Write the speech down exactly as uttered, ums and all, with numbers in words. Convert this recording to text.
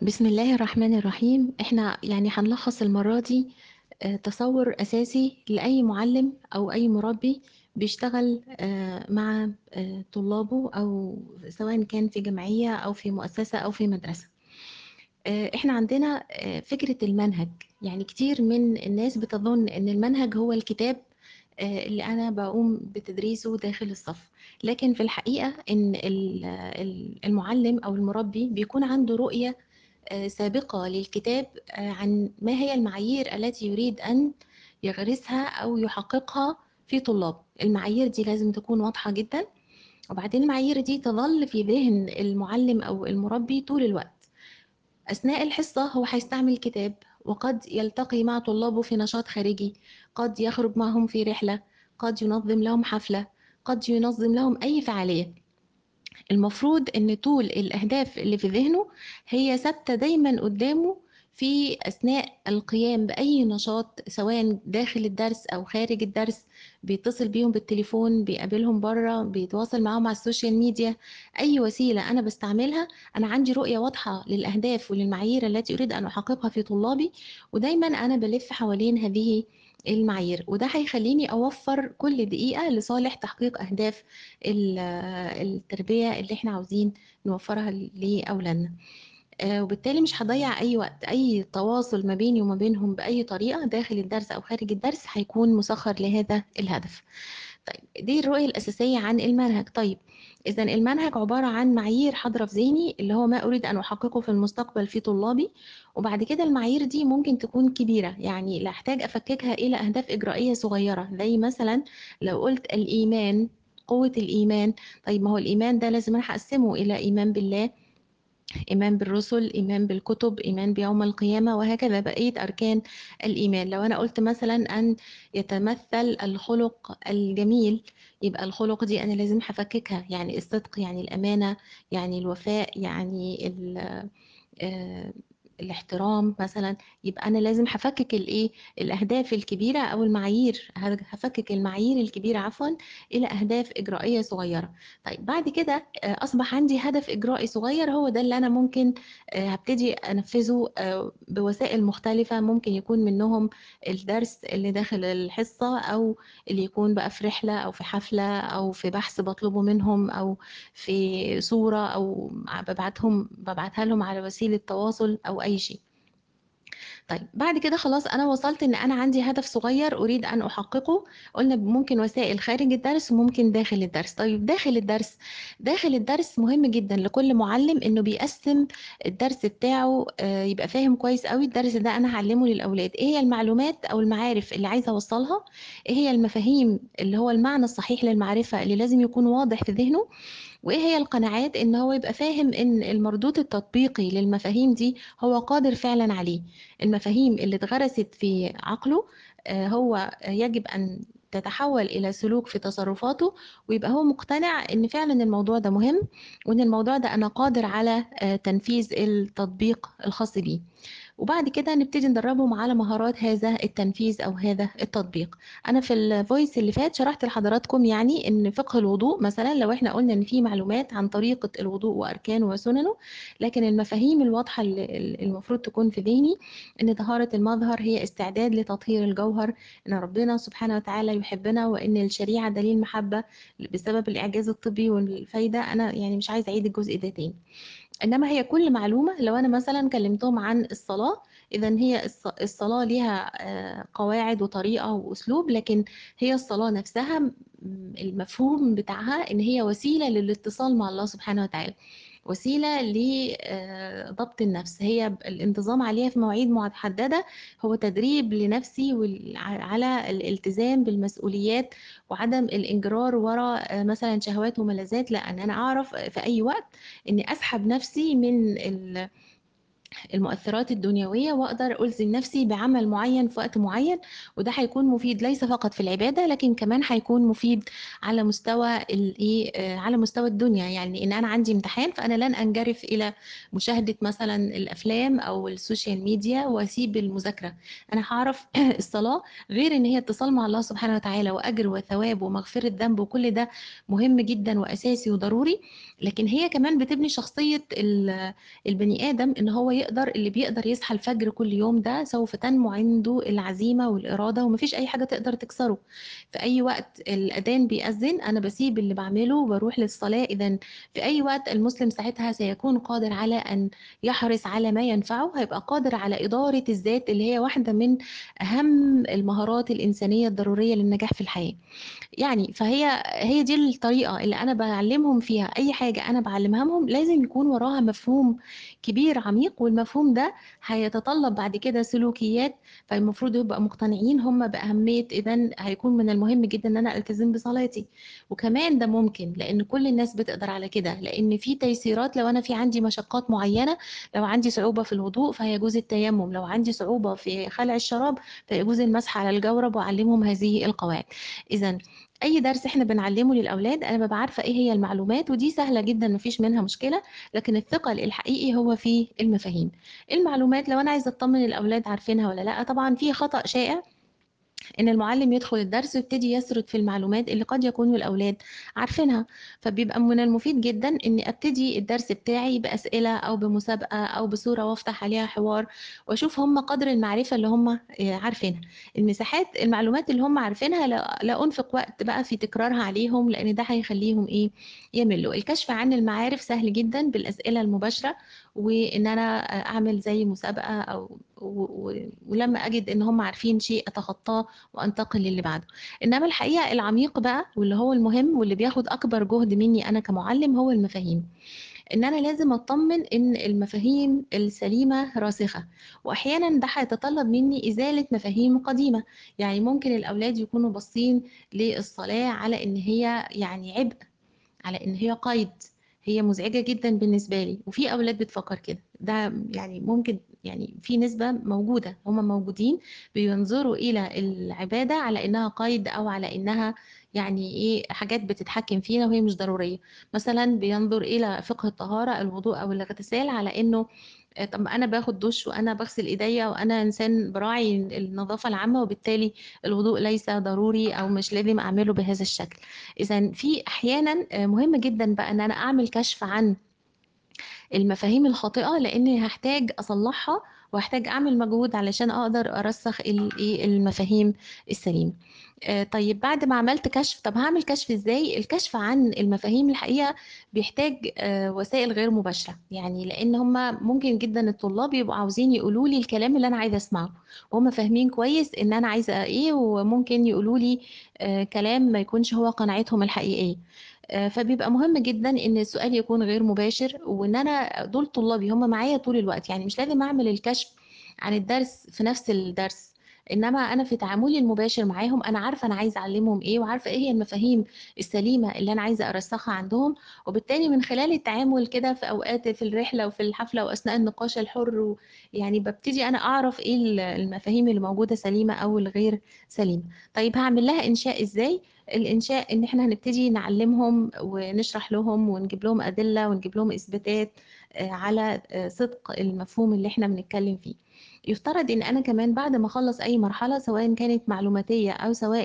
بسم الله الرحمن الرحيم. إحنا يعني هنلخص المرة دي آه، تصور أساسي لأي معلم أو أي مربي بيشتغل آه، مع آه، طلابه، أو سواء كان في جمعية أو في مؤسسة أو في مدرسة. آه، إحنا عندنا آه، فكرة المنهج. يعني كتير من الناس بتظن إن المنهج هو الكتاب آه، اللي أنا بقوم بتدريسه داخل الصف، لكن في الحقيقة إن ال- ال- المعلم أو المربي بيكون عنده رؤية آه، سابقة للكتاب آه، عن ما هي المعايير التي يريد أن يغرسها أو يحققها في طلابه. المعايير دي لازم تكون واضحة جدا، وبعدين المعايير دي تظل في ذهن المعلم أو المربي طول الوقت. أثناء الحصة هو هيستعمل كتاب، وقد يلتقي مع طلابه في نشاط خارجي، قد يخرج معهم في رحلة، قد ينظم لهم حفلة، قد ينظم لهم أي فعالية. المفروض ان طول الاهداف اللي في ذهنه هي ثابته دايما قدامه في اثناء القيام باي نشاط، سواء داخل الدرس او خارج الدرس. بيتصل بيهم بالتليفون، بيقابلهم بره، بيتواصل معاهم على السوشيال ميديا. اي وسيله انا بستعملها، انا عندي رؤيه واضحه للاهداف وللمعايير التي اريد ان احققها في طلابي، ودايما انا بلف حوالين هذه المعايير. وده هيخليني اوفر كل دقيقه لصالح تحقيق اهداف ال- التربية اللي احنا عاوزين نوفرها لأولادنا. آه، وبالتالي مش هضيع أي وقت. أي تواصل ما بيني وما بينهم بأي طريقة داخل الدرس أو خارج الدرس هيكون مسخر لهذا الهدف. طيب، دي الرؤية الأساسية عن المنهج. طيب، إذا المنهج عبارة عن معايير حاضرة في ذهني، اللي هو ما أريد أن أحققه في المستقبل في طلابي. وبعد كده المعايير دي ممكن تكون كبيرة، يعني لا أحتاج أفككها إلى أهداف إجرائية صغيرة، زي مثلا لو قلت الإيمان، قوة الإيمان. طيب، ما هو الإيمان ده لازم أنا هقسمه إلى إيمان بالله، إيمان بالرسل، إيمان بالكتب، إيمان بيوم القيامة، وهكذا بقية أركان الإيمان. لو أنا قلت مثلا أن يتمثل الخلق الجميل، يبقى الخلق دي أنا لازم هفككها، يعني الصدق، يعني الأمانة، يعني الوفاء، يعني ال آه، الاحترام مثلا. يبقى انا لازم هفكك الايه، الاهداف الكبيره او المعايير، هفكك المعايير الكبيره عفوا الى اهداف اجرائيه صغيره. طيب، بعد كده آه، اصبح عندي هدف اجرائي صغير، هو ده اللي انا ممكن آه، هبتدي انفذه آه، بوسائل مختلفه. ممكن يكون منهم الدرس اللي داخل الحصه، او اللي يكون بقى في رحله او في حفله او في بحث بطلبه منهم، او في صورة، أو ببعتهم ببعتها لهم على وسيلة تواصل أو أي شيء. طيب، بعد كده خلاص أنا وصلت إن أنا عندي هدف صغير أريد أن أحققه. قلنا ممكن وسائل خارج الدرس وممكن داخل الدرس. طيب، داخل الدرس، داخل الدرس مهم جدا لكل معلم إنه بيقسم الدرس بتاعه، آه، يبقى فاهم كويس قوي الدرس ده أنا هعلمه للأولاد إيه هي المعلومات أو المعارف اللي عايزة أوصلها، إيه هي المفاهيم اللي هو المعنى الصحيح للمعرفة اللي لازم يكون واضح في ذهنه، وإيه هي القناعات إن هو يبقى فاهم إن المردود التطبيقي للمفاهيم دي هو قادر فعلا عليه. المفاهيم اللي اتغرست في عقله آه، هو يجب أن تتحول إلى سلوك في تصرفاته، ويبقى هو مقتنع إن فعلا الموضوع ده مهم، وإن الموضوع ده أنا قادر على آه، تنفيذ التطبيق الخاص بيه. وبعد كده نبتدي ندربهم على مهارات هذا التنفيذ أو هذا التطبيق. أنا في الفويس اللي فات شرحت لحضراتكم يعني إن فقه الوضوء مثلا، لو إحنا قلنا إن في معلومات عن طريقة الوضوء وأركانه وسننه، لكن المفاهيم الواضحة اللي اللي المفروض تكون في ذهني إن طهارة المظهر هي استعداد لتطهير الجوهر، إن ربنا سبحانه وتعالى يحبنا، وإن الشريعة دليل محبة بسبب الإعجاز الطبي والفايدة. أنا يعني مش عايزة أعيد الجزء ده تاني. إنما هي كل معلومة، لو أنا مثلا كلمتهم عن الصلاة، إذا هي الص- الصلاة ليها آه، قواعد وطريقة وأسلوب، لكن هي الصلاة نفسها م- المفهوم بتاعها إن هي وسيلة للاتصال مع الله سبحانه وتعالى، وسيلة لضبط النفس. هي ب- الانتظام عليها في مواعيد محددة هو تدريب لنفسي وال- ع- على الالتزام بالمسؤوليات، وعدم الانجرار وراء آه، مثلا شهوات وملذات. لا، ان انا اعرف في اي وقت اني اسحب نفسي من ال المؤثرات الدنيوية، وأقدر ألزم نفسي بعمل معين في وقت معين. وده هيكون مفيد ليس فقط في العبادة، لكن كمان هيكون مفيد على مستوى الإيه آه، على مستوى الدنيا. يعني إن أنا عندي امتحان، فأنا لن أنجرف إلى مشاهدة مثلا الأفلام أو السوشيال ميديا وأسيب المذاكرة. أنا هعرف الصلاة غير إن هي اتصال مع الله سبحانه وتعالى وأجر وثواب ومغفرة ذنب، وكل ده مهم جدا وأساسي وضروري، لكن هي كمان بتبني شخصية ال- البني آدم، إن هو يقدر اللي بيقدر يصحى الفجر كل يوم ده سوف تنمو عنده العزيمة والإرادة وما فيش أي حاجة تقدر تكسره. في أي وقت الأذان بيأذن أنا باسيب اللي باعمله وباروح للصلاة، إذًا في أي وقت المسلم ساعتها سيكون قادر على أن يحرص على ما ينفعه، هيبقى قادر على إدارة الذات اللي هي واحدة من أهم المهارات الإنسانية الضرورية للنجاح في الحياة. يعني فهي هي دي الطريقة اللي أنا باعلّمهم فيها، أي حاجة أنا باعلّمها لهم لازم يكون وراها مفهوم كبير عميق، والمفهوم ده هيتطلب بعد كده سلوكيات، فالمفروض يبقى مقتنعين هم بأهمية إذًا هيكون من المهم جدًا إن أنا ألتزم بصلاتي، وكمان ده ممكن لإن كل الناس بتقدر على كده، لإن في تيسيرات لو أنا في عندي مشقات معيّنة، لو عندي صعوبة في الوضوء فهيجوز التيمم، لو عندي صعوبة في خلع الشراب فيجوز المسح على الجورب وأعلّمهم هذه القواعد. إذًا أي درس إحنا بنعلّمه للأولاد أنا بابقى عارفة إيه هي المعلومات ودي سهلة جدًا ما فيش منها مشكلة، لكن الثقل الحقيقي هو في المفاهيم. المعلومات لو أنا عايزة أطمن الأولاد عارفينها والّا لأ، طبعًا في خطأ شائع إن المُعلِّم يدخل الدرس ويبتدي يسرد في المعلومات اللي قد يكونوا الأولاد عارفينها، فبيبقى من المفيد جدًا إني أبتدي الدرس بتاعي بأسئلة أو بمسابقة أو بصورة وافتح عليها حوار، وأشوف هم قدر المعرفة اللي هم آآ عارفينها. المساحات المعلومات اللي هم عارفينها لا لا أنفق وقت بقى في تكرارها عليهم، لإن ده هيخلّيهم إيه، يملّوا. الكشف عن المعارف سهل جدًا بالأسئلة المباشرة، وإن أنا أ أعمل زي مسابقة أو و و ولمّا أجد إن هم عارفين شيء أتخطاه وأنتقل للي بعده. إنما الحقيقة العميق بقى واللي هو المهم واللي بياخد أكبر جهد منّي أنا كمُعلِّم هو المفاهيم، إن أنا لازم أتطمن إن المفاهيم السليمة راسخة، وأحيانًا ده هيتطلب منّي إزالة مفاهيم قديمة، يعني ممكن الأولاد يكونوا باصين للصلاة على إن هي يعني عبء، على إن هي قيد، هي مزعجة جدًا بالنسبة لي، وفي أولاد بتفكّر كده، ده يعني ممكن يعني في نسبة موجودة، هم موجودين بينظروا إلى العبادة على إنها قيد أو على إنها يعني إيه، حاجات بتتحكم فينا وهي مش ضرورية. مثلًا بينظر إلى فقه الطهارة، الوضوء أو الاغتسال على إنه آآ طب ما أنا باخد دُش وأنا باغسل إيديّا وأنا إنسان باراعي النضافة العامة، وبالتالي الوضوء ليس ضروري أو مش لازم أعمله بهذا الشكل. إذًا في أحيانًا آآ مهم جدًا بقى إن أنا أعمل كشف عن المفاهيم الخاطئة، لإني هاحتاج أصلّحها وهاحتاج أعمل مجهود علشان أقدر أرسّخ ال إيه، المفاهيم السليمة. آآ طيب بعد ما عملت كشف، طب هاعمل كشف إزاي؟ الكشف عن المفاهيم الحقيقة بيحتاج آآ وسائل غير مباشرة، يعني لإن هُم ممكن جدًا الطلاب يبقوا عاوزين يقولوا لي الكلام اللي أنا عايزة أسمعه، وهُم فاهمين كويس إن أنا عايزة إيه، وممكن يقولوا لي آآ كلام ما يكونش هو قناعتهم الحقيقية. آآ فبيبقى مهم جدًا إن السؤال يكون غير مباشر، وإن أنا دول طلابي هم معايا طول الوقت، يعني مش لازم أعمل الكشف عن الدرس في نفس الدرس، إنما أنا في تعاملي المباشر معاهم أنا عارفة أنا عايزة أعلّمهم إيه، وعارفة إيه هي المفاهيم السليمة اللي أنا عايزة أرسّخها عندهم، وبالتالي من خلال التعامل كده في أوقات في الرحلة وفي الحفلة وأثناء النقاش الحُر، ويعني بابتدي أنا أعرف إيه ال المفاهيم اللي موجودة سليمة أو الغير سليمة. طيب هاعمل لها إنشاء إزاي؟ الإنشاء إن إحنا هنبتدي نعلّمهم ونشرح لهم ونجيب لهم أدلة ونجيب لهم إثباتات آآ على آآ صدق المفهوم اللي إحنا بنتكلّم فيه. يفترض إن أنا كمان بعد ما أخلّص أي مرحلة سواء كانت معلوماتية أو سواء